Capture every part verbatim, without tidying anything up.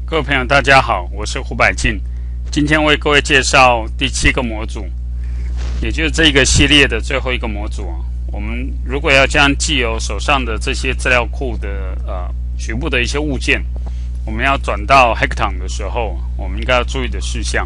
各位朋友大家好，我是胡百进，今天为各位介绍第七个模组，也就是这个系列的最后一个模组。我们如果要将既有手上的这些资料库的呃局部的一些物件，我们要转到 Hackathon 的时候，我们应该要注意的事项。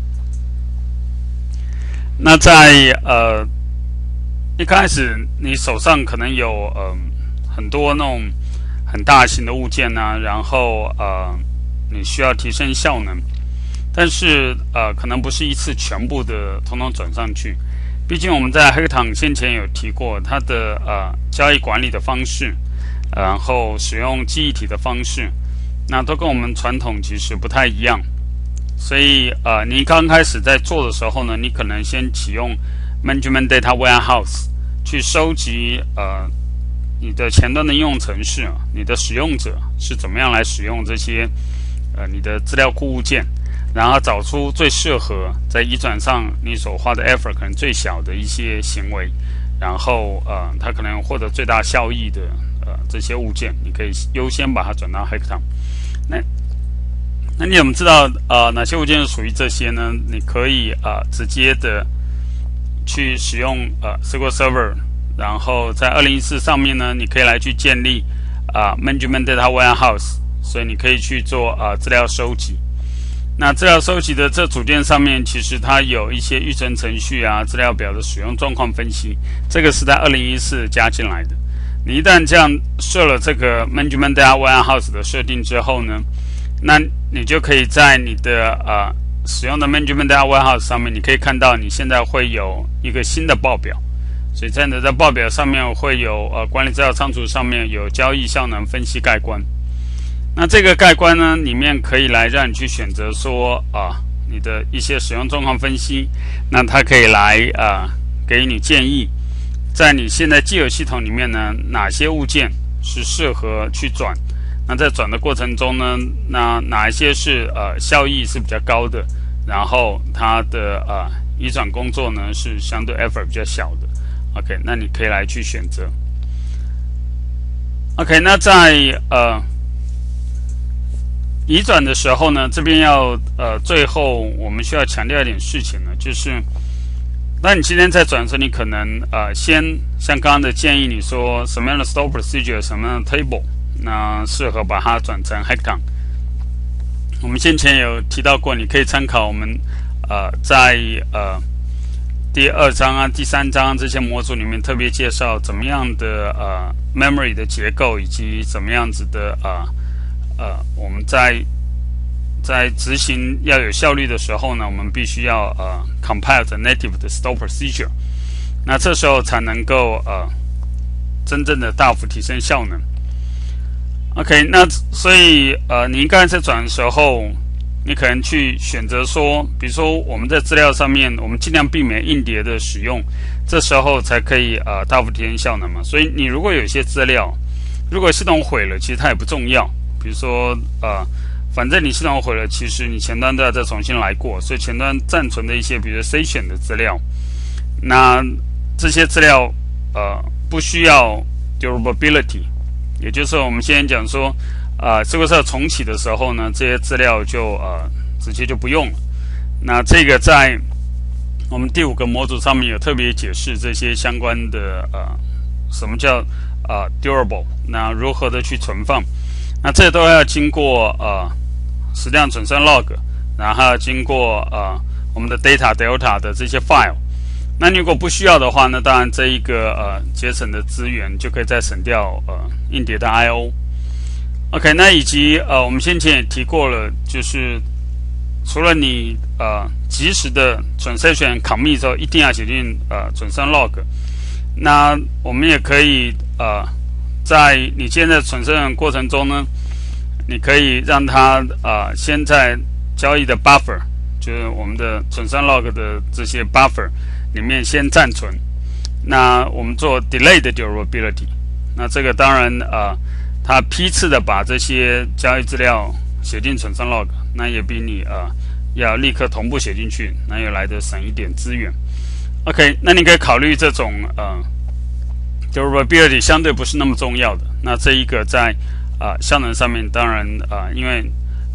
那在呃一开始你手上可能有呃很多那种很大型的物件啊，然后呃你需要提升效能，但是呃可能不是一次全部的统统转上去。毕竟我们在 Hackathon 先前有提过它的呃交易管理的方式，然后使用记忆体的方式，那都跟我们传统其实不太一样。所以呃你刚开始在做的时候呢，你可能先启用 Management Data Warehouse 去收集呃你的前端的应用程式，你的使用者是怎么样来使用这些呃你的资料库物件，然后找出最适合在移转上你所花的 effort 可能最小的一些行为，然后呃它可能获得最大效益的呃这些物件，你可以优先把它转到 Hackathon。那那你怎么知道呃哪些物件是属于这些呢？你可以呃直接的去使用呃 S Q L Server， 然后在二零一四上面呢，你可以来去建立啊、呃、Management Data Warehouse， 所以你可以去做呃资料收集。那资料收集的这组件上面，其实它有一些预存程序啊、资料表的使用状况分析，这个是在二零一四加进来的。你一旦这样设了这个 Management Data Warehouse 的设定之后呢，那你就可以在你的呃使用的 Management Data Warehouse 上面，你可以看到你现在会有一个新的报表。所以在你的报表上面会有呃管理资料仓储上面有交易效能分析概观。那这个概观呢，里面可以来让你去选择说啊、呃、你的一些使用状况分析，那它可以来啊、呃、给你建议，在你现在既有系统里面呢，哪些物件是适合去转。那在转的过程中呢，那哪一些是呃效益是比较高的，然后它的呃移转工作呢是相对 effort 比较小的。OK， 那你可以来去选择。OK， 那在呃移转的时候呢，这边要呃最后我们需要强调一点事情呢，就是那你今天在转的时候，你可能呃先像刚刚的建议，你说什么样的 store procedure， 什么样的 table， 那适合把它转成 Hackathon。我们先前有提到过，你可以参考我们呃在呃第二章啊、第三章这些模组里面特别介绍怎么样的呃 memory 的结构，以及怎么样子的呃呃我们在在执行要有效率的时候呢，我们必须要呃 compile the native 的 store procedure， 那这时候才能够呃真正的大幅提升效能。OK， 那所以呃你刚才在转的时候，你可能去选择说，比如说我们在资料上面，我们尽量避免硬碟的使用，这时候才可以呃大幅提升效能嘛。所以你如果有一些资料，如果系统毁了，其实它也不重要。比如说呃，反正你系统毁了，其实你前端都要再重新来过，所以前端暂存的一些，比如说 session 的资料，那这些资料呃不需要 durability， 也就是我们现在讲说。啊，这个是重启的时候呢，这些资料就呃直接就不用了。那这个在我们第五个模组上面有特别解释这些相关的呃什么叫呃 durable， 那如何的去存放，那这都要经过呃实际上存升 log， 然后经过呃我们的 data delta 的这些 file。那如果不需要的话呢，当然这一个呃节省的资源就可以再省掉呃硬碟的 I O。OK， 那以及呃，我们先前也提过了，就是除了你呃及时的 transaction commit 之后，一定要写进呃准升 log。那我们也可以呃，在你现在 transaction 过程中呢，你可以让它呃先在交易的 buffer， 就是我们的准升 log 的这些 buffer 里面先暂存。那我们做 delayed durability， 那这个当然呃。它批次的把这些交易资料写进存升 log， 那也比你呃要立刻同步写进去，那也来得省一点资源。OK， 那你可以考虑这种呃 durability 相对不是那么重要的。那这一个在啊、呃、效能上面，当然啊、呃，因为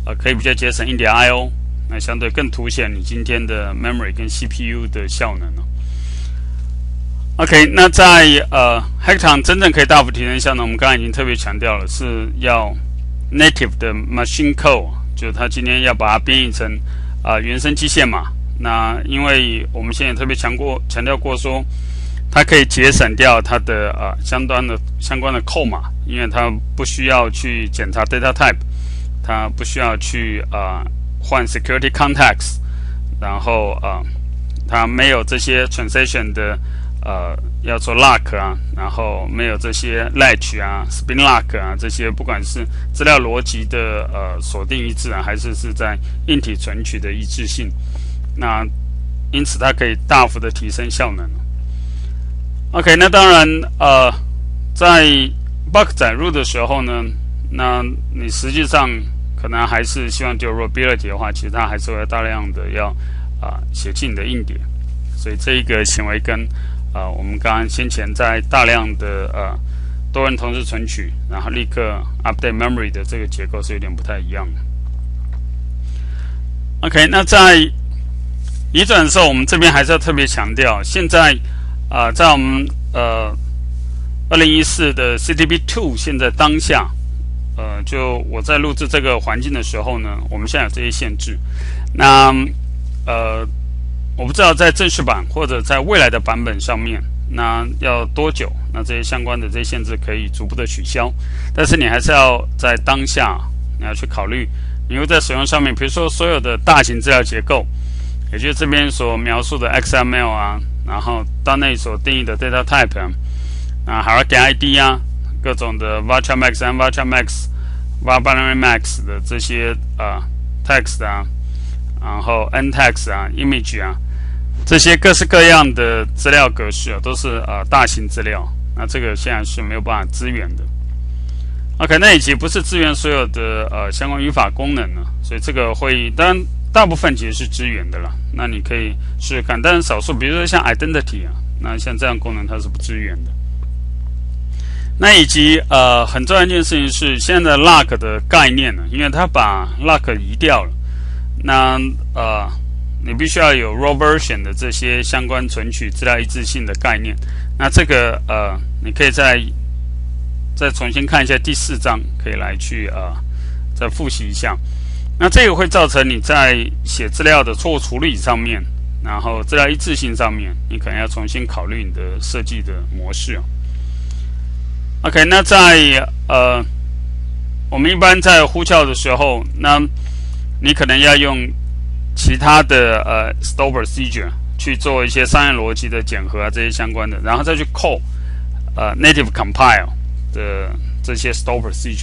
呃可以比较节省一点 I O， 那相对更凸显你今天的 memory 跟 C P U 的效能哦。OK， 那在呃 Hackathon 真正可以大幅提升效能，我们刚才已经特别强调了，是要 native 的 machine code， 就是它今天要把它编译成啊、呃、原生机械码。那因为我们现在特别强过强调过说，它可以节省掉它的呃相关的相关的扣码，因为它不需要去检查 data type， 它不需要去呃换 security context， 然后呃它没有这些 transaction 的呃要做 lock 啊，然后没有这些 latch 啊 spin lock 啊，这些不管是资料逻辑的呃锁定一致啊，还是是在硬体存取的一致性。那因此它可以大幅的提升效能。OK， 那当然呃在 bug 载入的时候呢，那你实际上可能还是希望 durability 的话，其实它还是会大量的要啊、呃、写进你的硬碟，所以这一个行为跟啊、呃、我们刚刚先前在大量的呃多人同时存取，然后立刻 update memory 的这个结构是有点不太一样的。OK， 那在移转的时候，我们这边还是要特别强调，现在啊、呃，在我们呃二零一四的 C T B 二现在当下，呃，就我在录制这个环境的时候呢，我们现在有这些限制。那呃，我不知道在正式版或者在未来的版本上面，那要多久？那这些相关的这些限制可以逐步的取消，但是你还是要在当下，你要去考虑，你会在使用上面，比如说所有的大型资料结构。也就是这边所描述的 X M L 啊，然后当内所定义的 data type 啊，啊 hierarchy I D 啊，各种的 Virtual Max and Virtual Max、Binary Max 的这些啊 text 啊，然后 N text 啊 ，image 啊，这些各式各样的资料格式啊，都是啊大型资料，那这个现在是没有办法支援的。OK， 那以及不是支援所有的呃相关语法功能呢，所以这个会当然。大部分其实是支援的啦，那你可以试试看，但是少数，比如说像 identity 啊，那像这样功能它是不支援的。那以及呃很重要一件事情是，现在的 lock 的概念呢，因为它把 lock 移掉了，那呃你必须要有 raw version 的这些相关存取资料一致性的概念。那这个呃你可以再再重新看一下第四章，可以来去呃再复习一下。那这个会造成你在写资料的错误处理上面，然后资料一致性上面，你可能要重新考虑你的设计的模式。OK， 那在呃，我们一般在呼叫的时候，那你可能要用其他的呃 store procedure 去做一些商业逻辑的检核啊，这些相关的，然后再去 call 呃 native compile 的这些 store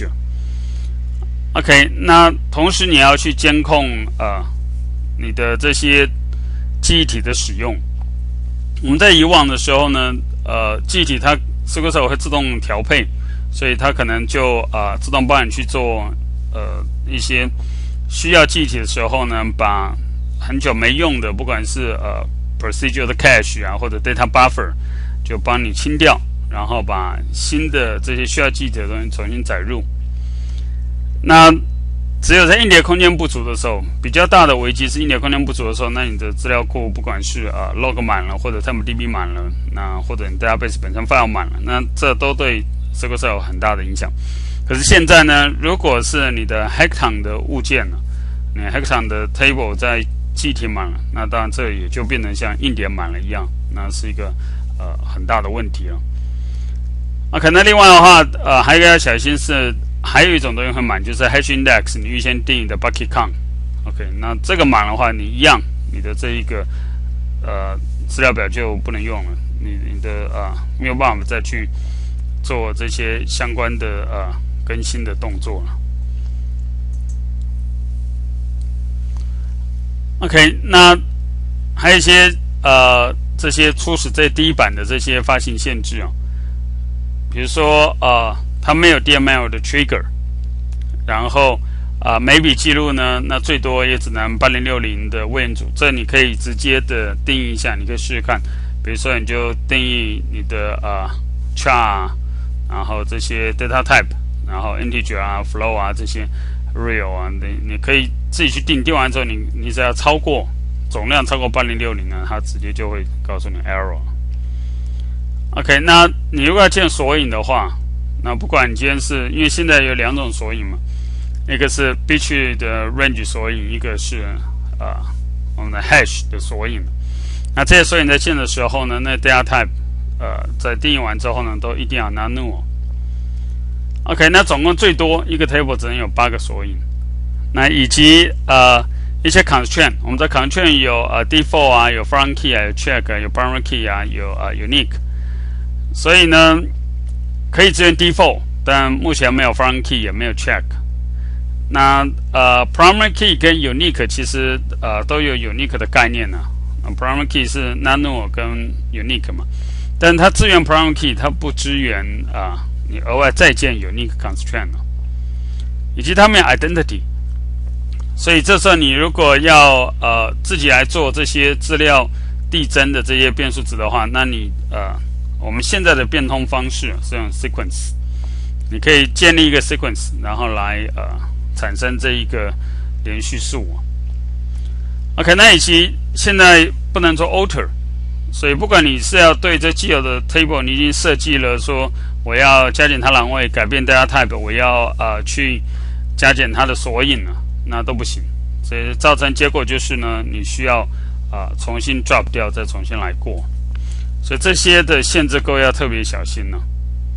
procedure。OK， 那同时你要去监控呃你的这些记忆体的使用。我们在以往的时候呢，呃，记忆体它 S Q L 会自动调配，所以它可能就呃自动帮你去做呃一些需要记忆体的时候呢，把很久没用的，不管是呃 procedure 的 cache 啊，或者 data buffer， 就帮你清掉，然后把新的这些需要记忆体的东西重新载入。那只有在硬碟空间不足的时候，比较大的危机是硬碟空间不足的时候，那你的资料库不管是呃 log 满了，或者 TempDB 满了，那或者你 database 本身 file 满了，那这都对 S Q L 有很大的影响。可是现在呢，如果是你的 Hackathon 的物件呢，你 Hackathon 的 table 在记忆体满了，那当然这也就变成像硬碟满了一样，那是一个呃很大的问题了。OK， 那另外的话，呃，还有一个要小心是。还有一种东西会满，就是 hash index 你预先定义的 bucket count。OK， 那这个满的话，你一样，你的这一个呃资料表就不能用了，你你的啊、呃、没有办法再去做这些相关的呃更新的动作了。OK， 那还有一些呃这些初始这第一版的这些发行限制啊，比如说呃。它没有 D M L 的 trigger， 然后啊、呃、每笔记录呢，那最多也只能八零六零的位元组，这你可以直接的定义一下，你可以试试看。比如说，你就定义你的啊、呃、char， 然后这些 data type， 然后 integer 啊 flow 啊这些 real 啊，你你可以自己去定，定完之后你你只要超过总量超过八零六零呢，它直接就会告诉你 error。OK， 那你如果要建索引的话，那不管你今天是因为现在有两种索引嘛，一个是 bit 的 range 索引，一个是啊、呃、我们的 hash 的索引。那这些索引在建的时候呢，那 data type 呃在定义完之后呢，都一定要 non null。OK， 那总共最多一个 table 只能有八个索引。那以及呃一些 constraint， 我们的 constraint 有呃 default 啊，有 foreign key 啊，有 check 啊，有 primary key 啊，有呃 unique。所以呢，可以支援 default， 但目前没有 foreign key， 也没有 check。那呃 primary key 跟 unique 其实呃都有 unique 的概念呢、啊。primary key 是 non null 跟 unique 嘛，但它支援 primary key， 它不支援啊、呃、你额外再建 unique constraint， 以及它没有 identity。所以这时候你如果要呃自己来做这些资料递增的这些变数值的话，那你呃我们现在的变通方式是用 sequence， 你可以建立一个 sequence， 然后来呃产生这一个连续数。OK， 那以及现在不能做 alter， 所以不管你是要对这既有的 table， 你已经设计了说我要加减它栏位，改变 data type， 我要呃去加减它的索引了，那都不行。所以造成结果就是呢，你需要啊、呃、重新 drop 掉，再重新来过。所以这些的限制各位要特别小心呢、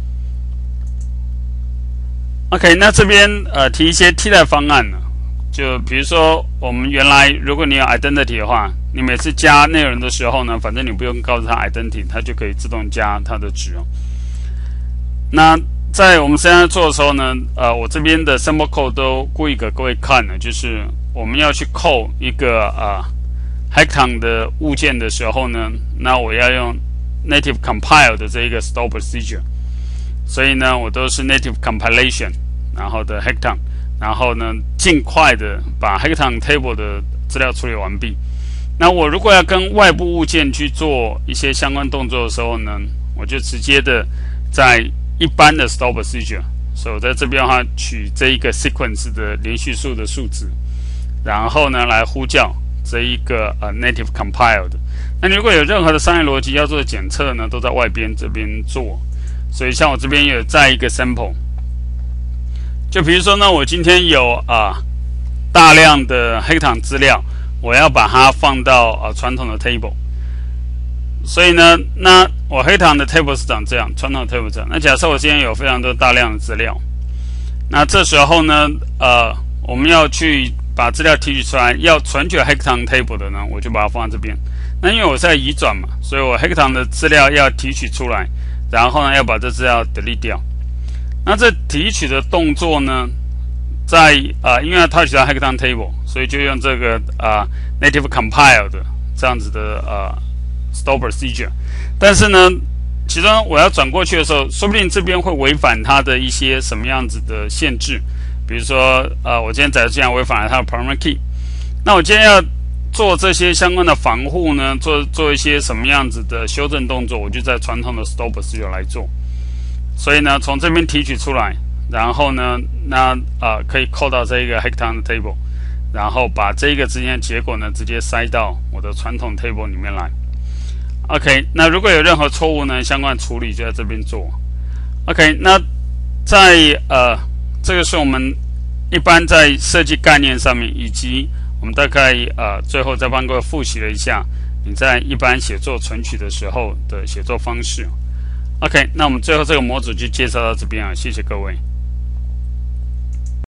啊。OK， 那这边呃提一些替代方案呢，就比如说我们原来如果你有 identity 的话，你每次加内容的时候呢，反正你不用告诉它 identity， 它就可以自动加它的值哦。那在我们现在做的时候呢，呃，我这边的 sample code 都故意给各位看了，就是我们要去扣一个啊、呃、Hackathon 的物件的时候呢，那我要用native compile 的这一个 store procedure， 所以呢，我都是 native compilation， 然后的 Hackathon， 然后呢，尽快的把 Hackathon table 的资料处理完毕。那我如果要跟外部物件去做一些相关动作的时候呢，我就直接的在一般的 store procedure， 所以我在这边的话取这一个 sequence 的连续数的数值，然后呢来呼叫这一个呃 native compiled。那你如果有任何的商业逻辑要做的检测呢，都在外边这边做。所以像我这边有在一个 sample， 就比如说呢，我今天有啊、呃、大量的 Hackathon 资料，我要把它放到啊、呃、传统的 table。所以呢，那我Hackathon的 table 是长这样，传统的 table 这样。那假设我今天有非常多大量的资料，那这时候呢，呃，我们要去把资料提取出来，要存取 Hackathon table 的呢，我就把它放在这边。那因为我是在移转嘛，所以我 Hackathon 的资料要提取出来，然后呢要把这资料 delete 掉。那这提取的动作呢，在呃因为要 touch 到 Hackathon table， 所以就用这个呃 native compile 的这样子的呃 store procedure。但是呢，其中我要转过去的时候，说不定这边会违反它的一些什么样子的限制，比如说呃我今天载入进来违反了它的 primary key， 那我今天要做这些相关的防护呢，做做一些什么样子的修正动作，我就在传统的 store procedure 来做。所以呢，从这边提取出来，然后呢，那呃可以扣到这一个 Hackathon 的 table， 然后把这个之间的结果呢，直接塞到我的传统 table 里面来。OK， 那如果有任何错误呢，相关的处理就在这边做。OK， 那在呃这个是我们一般在设计概念上面，以及我们大概呃最后再帮各位复习了一下你在一般写作存取的时候的写作方式。OK， 那我们最后这个模组就介绍到这边啊，谢谢各位。